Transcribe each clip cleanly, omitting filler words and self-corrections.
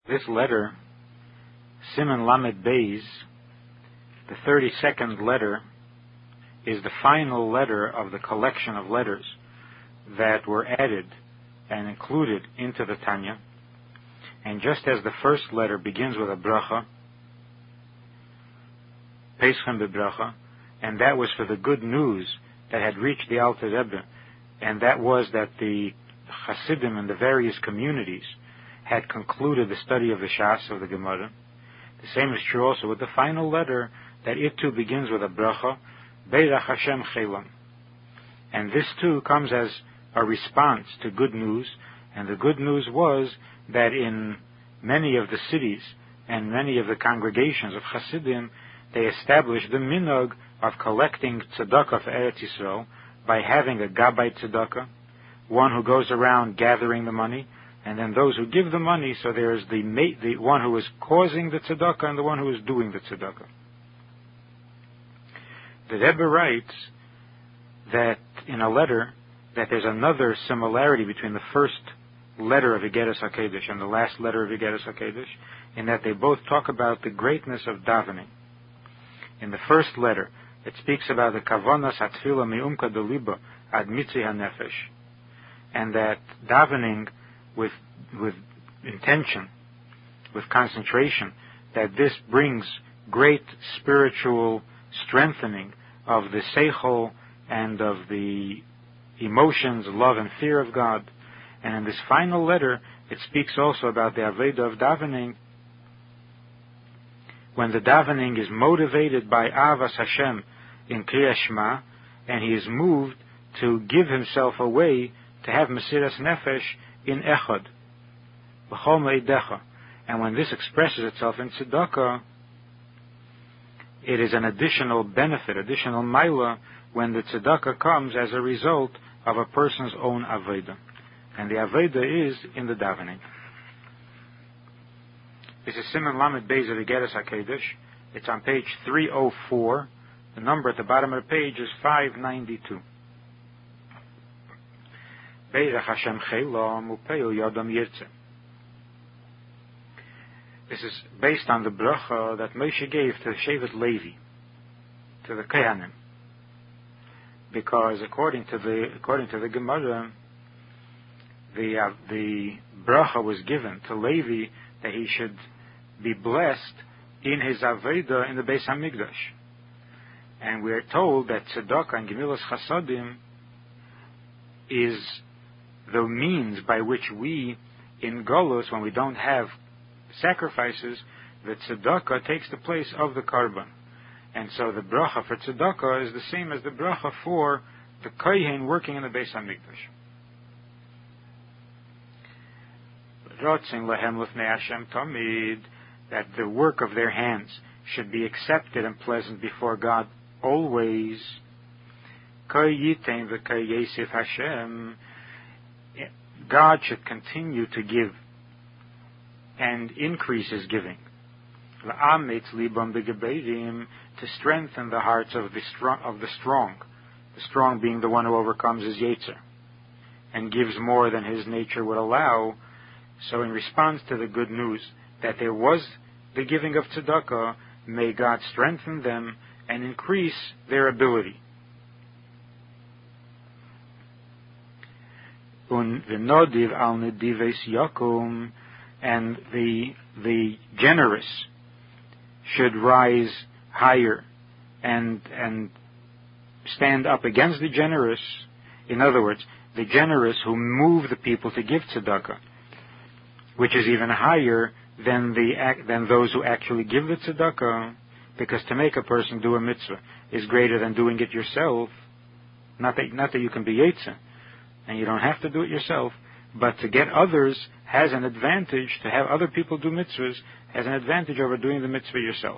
This letter, Siman Lamed Beis, the 32nd letter, is the final letter of the collection of letters that were added and included into the Tanya. And just as the first letter begins with a bracha, Peschem bebracha, and that was for the good news that had reached the Alter Rebbe, and that was that the Hasidim in the various communities had concluded the study of the Shas, of the Gemara. The same is true also with the final letter, that it too begins with a bracha, Beirach Hashem Chelam. And this too comes as a response to good news, and the good news was that in many of the cities and many of the congregations of Hasidim, they established the minhag of collecting tzedakah for Eretz Yisrael by having a gabbai tzedakah, one who goes around gathering the money, and then those who give the money. So there is the one who is causing the tzedakah and the one who is doing the tzedakah. The Rebbe writes that in a letter that there's another similarity between the first letter of Igeres HaKodesh and the last letter of Igeres HaKodesh, in that they both talk about the greatness of davening. In the first letter, it speaks about the kavanas hatfila mi'umka deliba ad mitzi hanefesh, and that davening with intention, with concentration, that this brings great spiritual strengthening of the seichel and of the emotions, love and fear of God. And in this final letter, it speaks also about the Aveda of davening, when the davening is motivated by Avas Hashem in Kriyas Shema, and he is moved to give himself away to have Mesiras Nefesh in Echad, B'chol Meidecha. And when this expresses itself in Tzedakah, it is an additional benefit, additional Maila, when the Tzedakah comes as a result of a person's own Aveda. And the Aveda is in the davening. This is Siman Lamed Beis of Igeres HaKodesh. It's on page 304. The number at the bottom of the page is 592. Beirach Hashem Chelam Upeil Yodam Yirtzeh. This is based on the bracha that Moshe gave to Shevet Levi, to the Kohanim, because according to the Gemara, the bracha was given to Levi that he should be blessed in his Aveda in the Beis HaMikdash. And we are told that Tzedakah and Gemilas Chasadim is the means by which we, in Golus, when we don't have sacrifices, the Tzedakah takes the place of the Karban. And so the bracha for Tzedakah is the same as the bracha for the Kohen working in the Beis HaMikdash. Rotzin lehem lifnei Hashem tamid, that the work of their hands should be accepted and pleasant before God always. Kol yitain v'kol yesif Hashem, God should continue to give and increase His giving. La'amitz libam b'geberim, to strengthen the hearts of the strong. The strong being the one who overcomes his yetzer and gives more than his nature would allow. So in response to the good news that there was the giving of tzedakah, may God strengthen them and increase their ability. V'nodiv al nedives yakum, and the generous should rise higher and stand up against the generous. In other words, the generous who move the people to give tzedakah, which is even higher than those who actually give the tzedakah, because to make a person do a mitzvah is greater than doing it yourself. Not that you can be yetzer, and you don't have to do it yourself, but to get others has an advantage. To have other people do mitzvahs has an advantage over doing the mitzvah yourself.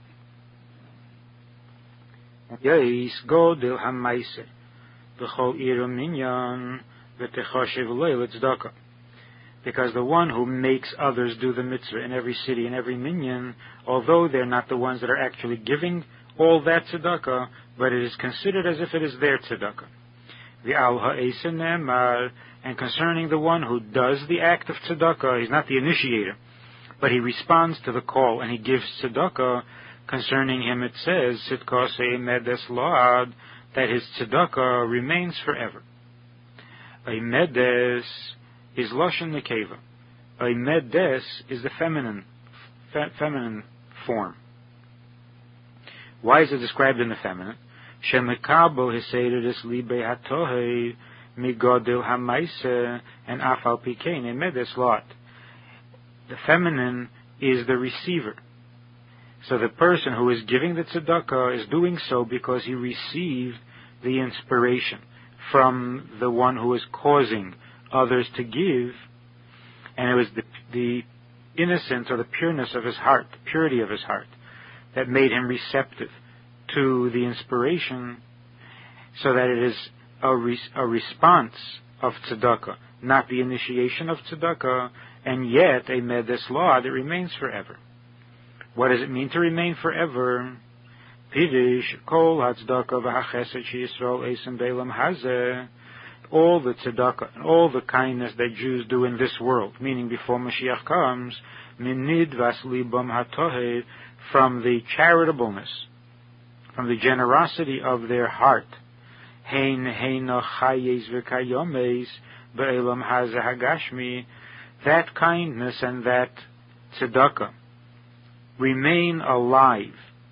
Yes, godel hamaise b'chol ir minyan v'techashiv lo tzedakah. Because the one who makes others do the mitzvah in every city, in every minyan, although they're not the ones that are actually giving all that tzedakah, but it is considered as if it is their tzedakah. V'al ha'eser ne'emar, and concerning the one who does the act of tzedakah, he's not the initiator, But he responds to the call, and he gives tzedakah. Concerning him it says, Sitkose medes load, that his tzedakah remains forever. A medes is loshen nekeva. A medes is the feminine form. Why is it described in the feminine? Shemekabo hiseidus libe hatohe migodil hamaise and afal pikein medes lot. The feminine is the receiver. So the person who is giving the tzedakah is doing so because he received the inspiration from the one who is causing others to give, and it was the innocence or the pureness of his heart, the purity of his heart, that made him receptive to the inspiration, so that it is a response of tzedakah, not the initiation of tzedakah, and yet a medes law that remains forever. What does it mean to remain forever? Pidish kol hatzedakah v'hachesed sheYisrael eisen beilam hazeh. All the tzedakah and all the kindness that Jews do in this world, meaning before Mashiach comes, minid vas libam hatohed, from the charitableness, from the generosity of their heart, hein heino chayes v'kayomes beilam hazeh hagashmi, that kindness and that tzedakah remain alive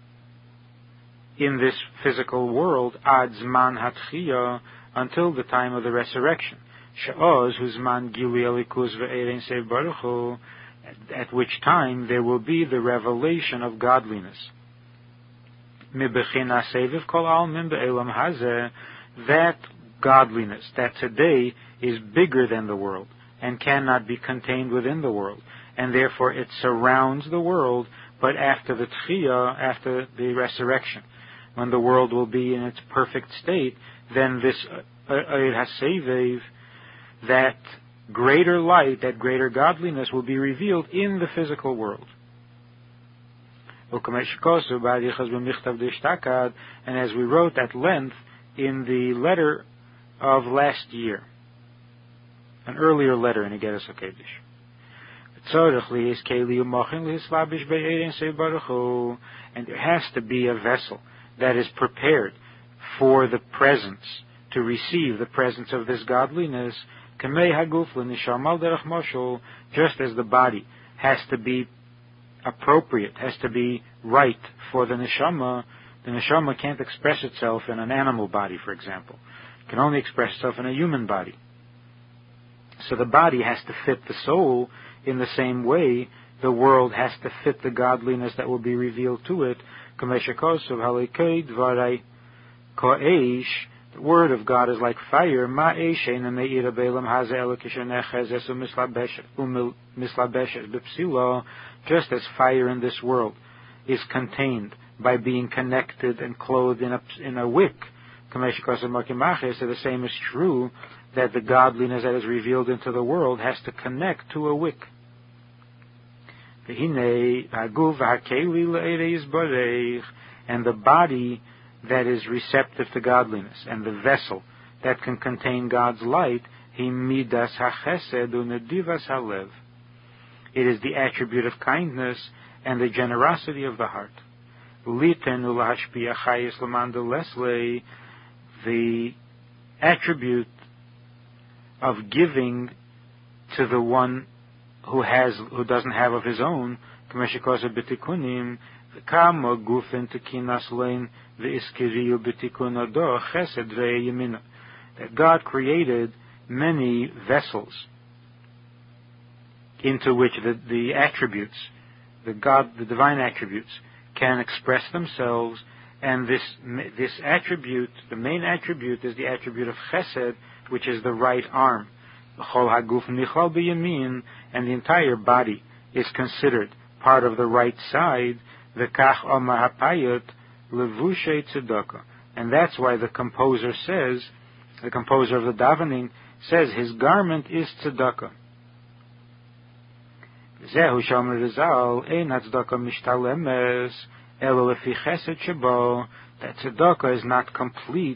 in this physical world ad zman hatchiyah, until the time of the resurrection. She'oz huzman gili elikus ve'erein sev baruch hu, at which time there will be the revelation of godliness. Mibechina seviv kol almin be'elam hazeh, that godliness that today is bigger than the world and cannot be contained within the world, and therefore it surrounds the world, but after the tchiyah, after the resurrection, when the world will be in its perfect state, then this hasevev, that greater light, that greater godliness will be revealed in the physical world. And as we wrote at length in the letter of last year, an earlier letter in Igeres HaKodesh, and there has to be a vessel that is prepared for the presence, to receive the presence of this godliness, just as the body has to be appropriate, has to be right for the neshama. The neshama can't express itself in an animal body, for example. It can only express itself in a human body. So the body has to fit the soul. In the same way, the world has to fit the godliness that will be revealed to it. The word of God is like fire. Just as fire in this world is contained by being connected and clothed in a wick. So the same is true, that the godliness that is revealed into the world has to connect to a wick. And the body that is receptive to godliness, and the vessel that can contain God's light, it is the attribute of kindness and the generosity of the heart. The attribute of giving to the one who doesn't have of his own, that God created many vessels into which the attributes, the divine attributes, can express themselves, and this attribute, the main attribute, is the attribute of chesed, which is the right arm. And the entire body is considered part of the right side. And that's why the composer of the davening says his garment is tzedakah. That tzedakah is not complete.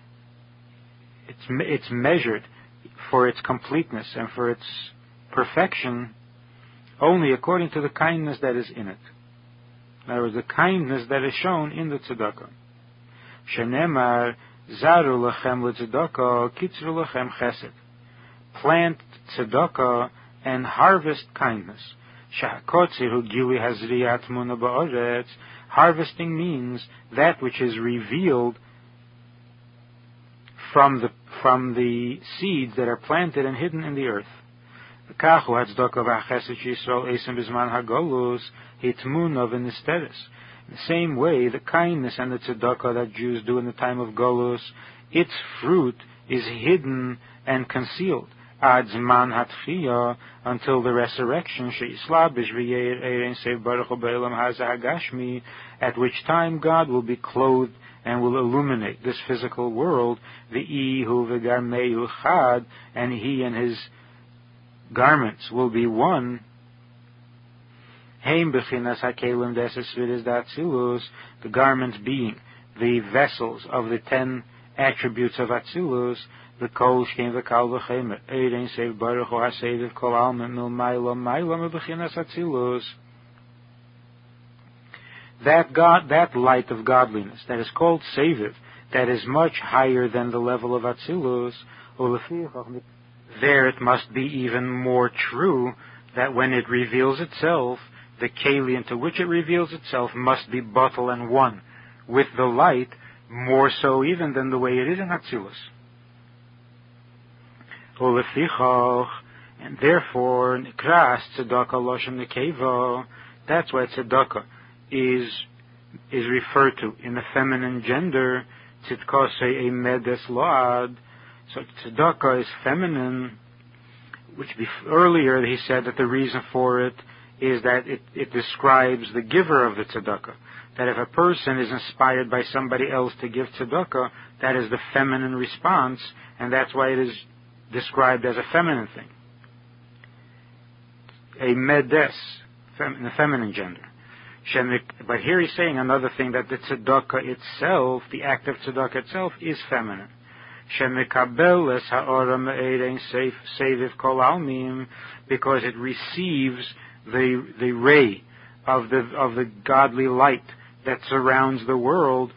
It's measured for its completeness and for its perfection only according to the kindness that is in it. In other words, the kindness that is shown in the tzedakah. Shenemar zaru lechem letzedakah kitzru lechem chesed. Plant tzedakah and harvest kindness. Shahakotziru gili hazriyat muna ba'oretz. Harvesting means that which is revealed from the seeds that are planted and hidden in the earth. The same way, the kindness and the tzedakah that Jews do in the time of Golus, its fruit is hidden and concealed. Until the resurrection, at which time God will be clothed and will illuminate this physical world, and he and his garments will be one. The garments being the vessels of the 10 attributes of Atzilus, the kol shkein v'kal v'chemer, Ein Sev Baruch Hu HaSeiv Kol Almen Mil Maila Maila Mebechinas Atzilus. That light of godliness that is called Seviv, that is much higher than the level of Atzilus, there it must be even more true that when it reveals itself, the keli into which it reveals itself must be bottle and one with the light, more so even than the way it is in Atzilus. And therefore, Nikras Tzedakah Loshem Nekeva, that's why Tzedakah is referred to in the feminine gender, Tzidkose a Medes Load. So Tzedakah is feminine, which earlier he said that the reason for it is that it describes the giver of the tzedakah. That if a person is inspired by somebody else to give tzedakah, that is the feminine response, and that's why it is described as a feminine thing. A medes, in the feminine gender. But here he's saying another thing, that the tzedakah itself, the act of tzedakah itself, is feminine. Because it receives the ray of the godly light that surrounds the world,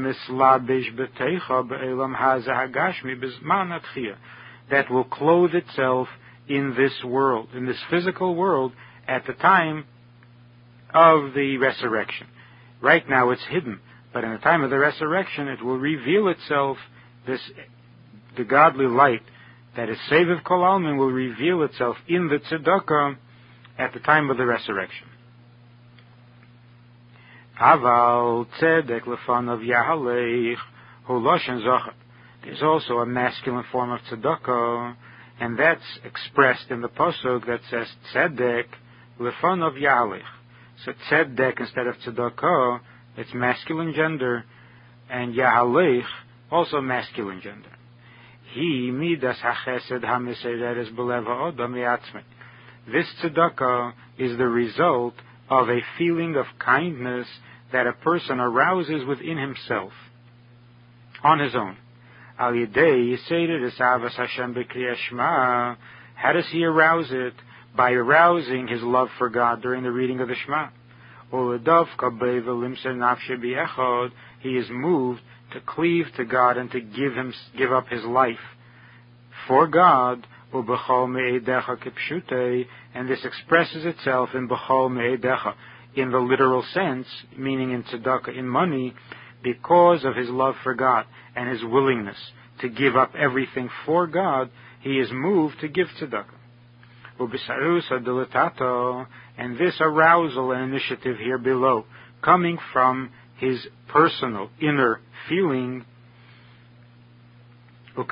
that will clothe itself in this world, in this physical world, at the time of the resurrection. Right now it's hidden, but in the time of the resurrection it will reveal itself. The godly light that is Seviv Kol Almin will reveal itself in the tzedakah at the time of the resurrection. Aval tzedek lefanav yahaleich hu loshen zocher. There's also a masculine form of tzedakah, and that's expressed in the pasuk that says tzedek lefanav yahaleich. So tzedek instead of tzedakah, it's masculine gender, and yahaleich also masculine gender. He midas hachesed hamisereres b'lev ha'odam yatzmei. This tzedakah is the result of a feeling of kindness that a person arouses within himself, on his own. Al yedei yiseder es avas Hashem b'kriyas Shema. How does he arouse it? By arousing his love for God during the reading of the Shema. Uledavka b'eva limser nafshe b'echad. He is moved to cleave to God and to give up his life for God. Ubechol me'edecha kipshutei, and this expresses itself in bechol me'edecha, in the literal sense, meaning in tzedakah, in money, because of his love for God and his willingness to give up everything for God. He is moved to give tzedakah. Ubisarusa dilatato, and this arousal and initiative here below, coming from his personal inner feeling, and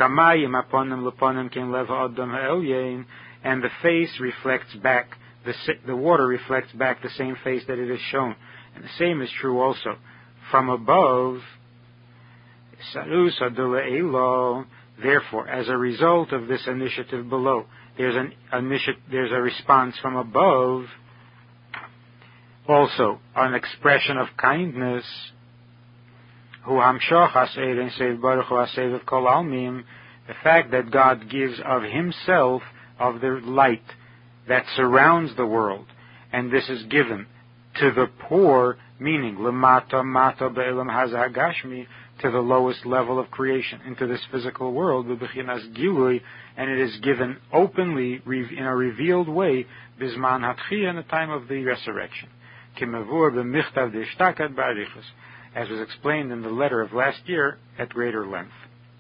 the face reflects back, the water reflects back the same face that it is shown. And the same is true also from above. Therefore, as a result of this initiative below, there's a response from above, also an expression of kindness. The fact that God gives of himself, of the light that surrounds the world, and this is given to the poor, meaning lemata mata be'elam hazah gashmi, to the lowest level of creation, into this physical world, b'bechinas gilui, and it is given openly, in a revealed way, bizman hatchiyah, in the time of the resurrection. Kimavur b'michtav d'ishtakat ba'arichus, as was explained in the letter of last year at greater length.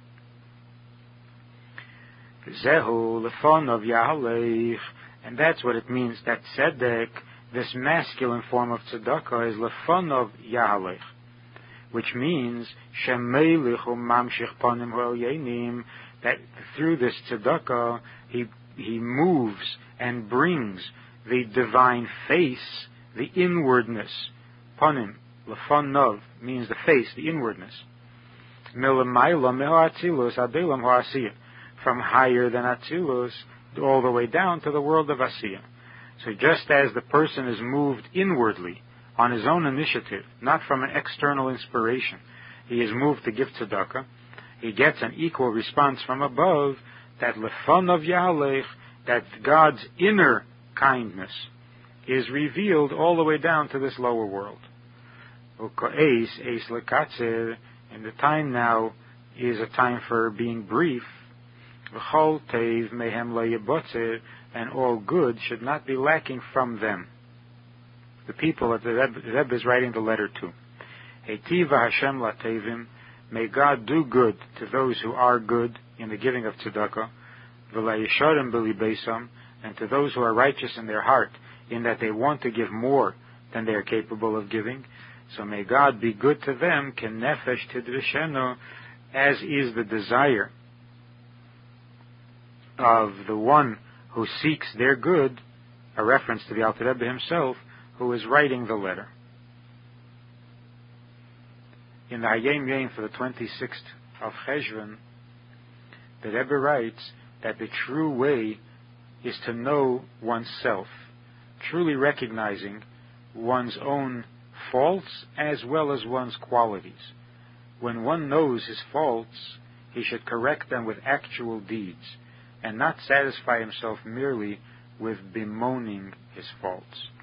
Zehu lefonov yahalech, and that's what it means, that tzedek, this masculine form of tzedakah, is lefonov yahalech, which means shemelichu mamshich panim ho'elyenim, that through this tzedakah he moves and brings the divine face, the inwardness. Panim, lefonov, means the face, the inwardness. Milamayla me'atzilus adelam ho'asiyah, from higher than Atzilus all the way down to the world of Asiyah. So just as the person is moved inwardly on his own initiative, not from an external inspiration, he is moved to give tzedakah, he gets an equal response from above, that lefonav yahalech, that God's inner kindness is revealed all the way down to this lower world. And the time now is a time for being brief. And all good should not be lacking from them. The people that the Rebbe is writing the letter to. Heitiva Hashem latevim, may God do good to those who are good in the giving of tzedakah, v'layisharim b'libeisam, and to those who are righteous in their heart, in that they want to give more than they are capable of giving. So may God be good to them, kenefesh tidrishenu, as is the desire of the one who seeks their good, a reference to the Alter Rebbe himself, who is writing the letter. In the Hayom Yom for the 26th of Cheshvan, the Rebbe writes that the true way is to know oneself, truly recognizing one's own faults as well as one's qualities. When one knows his faults, he should correct them with actual deeds, and not satisfy himself merely with bemoaning his faults.